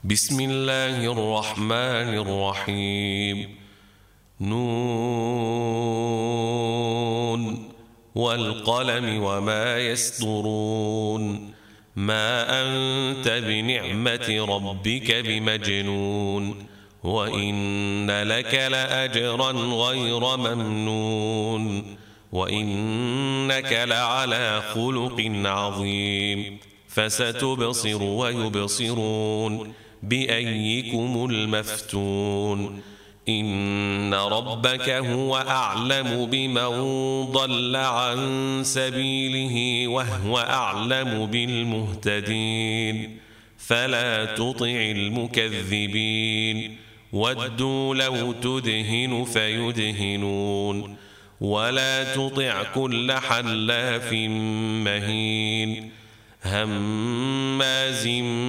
بسم الله الرحمن الرحيم. نون والقلم وما يسطرون. ما أنت بنعمة ربك بمجنون، وإن لك لأجرا غير ممنون، وإنك لعلى خلق عظيم. فستبصر ويبصرون بأيكم المفتون. إن ربك هو أعلم بمن ضل عن سبيله وهو أعلم بالمهتدين. فلا تطع المكذبين، ودوا لو تدهن فيدهنون. ولا تطع كل حلاف مهين، هماز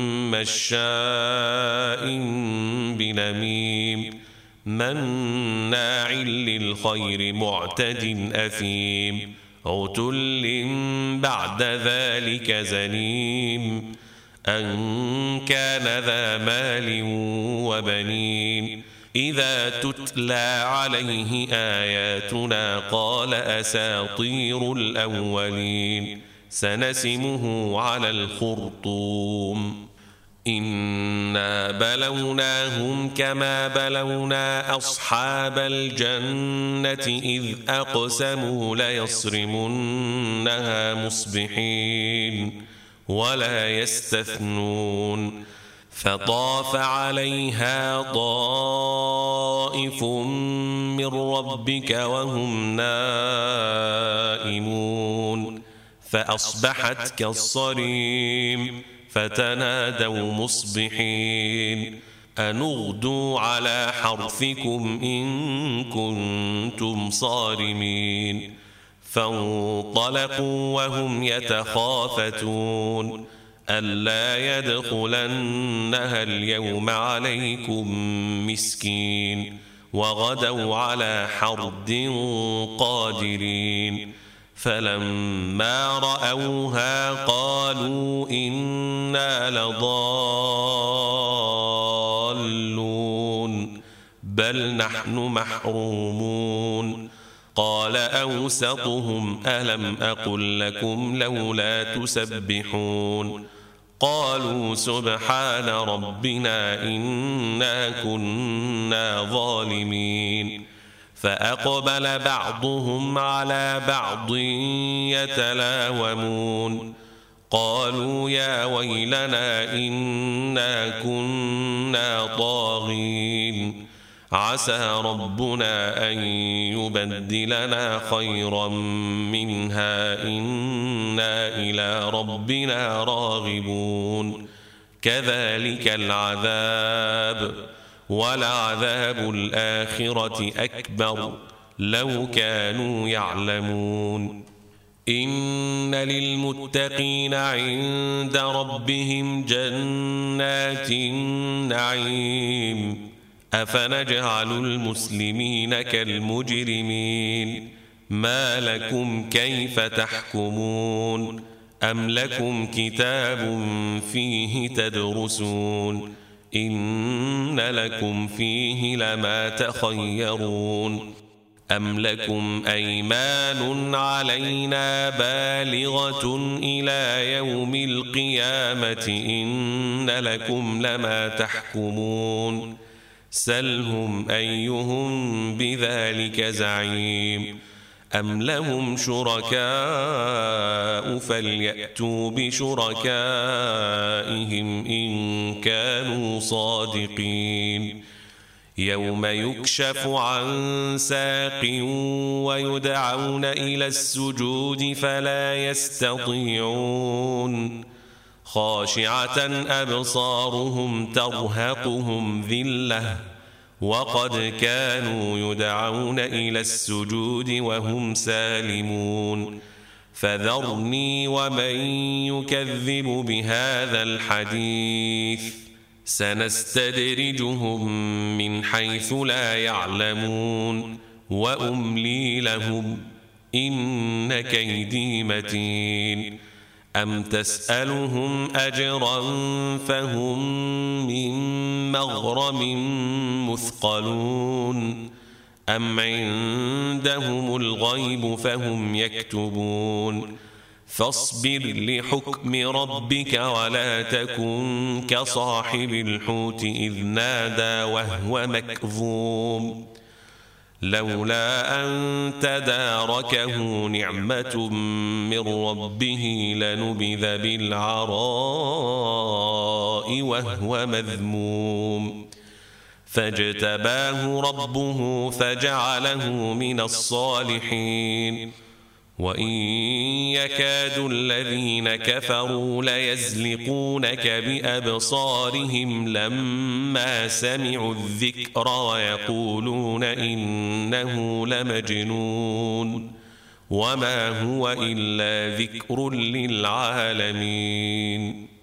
مشاء بنميم، مناع للخير معتد أثيم، عتل بعد ذلك زنيم. أن كان ذا مال وبنين، إذا تتلى عليه آياتنا قال أساطير الأولين. سنسمه على الخرطوم. إنا بلوناهم كما بلونا أصحاب الجنة إذ أقسموا ليصرمنها مصبحين ولا يستثنون. فطاف عليها طائف من ربك وهم نائمون، فأصبحت كالصريم. فتنادوا مصبحين أن اغدوا على حرثكم إن كنتم صارمين. فانطلقوا وهم يتخافتون ألا يدخلنها اليوم عليكم مسكين، وغدوا على حرد قادرين. فلما رأوها قالوا إنا لضالون بل نحن محرومون. قال أوسطهم ألم أقل لكم لولا تسبحون؟ قالوا سبحان ربنا إنا كنا ظالمين. فأقبل بعضهم على بعض يتلاومون قالوا يا ويلنا إنا كنا طاغين، عسى ربنا أن يبدلنا خيرا منها إنا إلى ربنا راغبون. كذلك العذاب، ولعذاب الآخرة أكبر لو كانوا يعلمون. إن للمتقين عند ربهم جنات النعيم. أفنجعل المسلمين كالمجرمين؟ ما لكم كيف تحكمون؟ أم لكم كتاب فيه تدرسون؟ إن لكم فيه لما تخيرون. أم لكم أيمان علينا بالغة إلى يوم القيامة إن لكم لما تحكمون. سلهم أيهم بذلك زعيم. أم لهم شركاء فليأتوا بشركائهم إن كانوا صادقين. يوم يكشف عن ساق ويدعون إلى السجود فلا يستطيعون. خاشعة أبصارهم ترهقهم ذلة وقد كانوا يدعون إلى السجود وهم سالمون. فذرني ومن يكذب بهذا الحديث سنستدرجهم من حيث لا يعلمون وأملي لهم إن كيدي متين. أم تسألهم أجرا فهم من مغرم مثقلون أم عندهم الغيب فهم يكتبون فاصبر لحكم ربك ولا تكن كصاحب الحوت إذ نادى وهو مكظوم لولا أن تداركه نعمة من ربه لنبذ بالعراء وهو مذموم فاجتباه ربه فجعله من الصالحين وإن يكاد الذين كفروا ليزلقونك بأبصارهم لما سمعوا الذكر ويقولون إنه لمجنون وما هو إلا ذكر للعالمين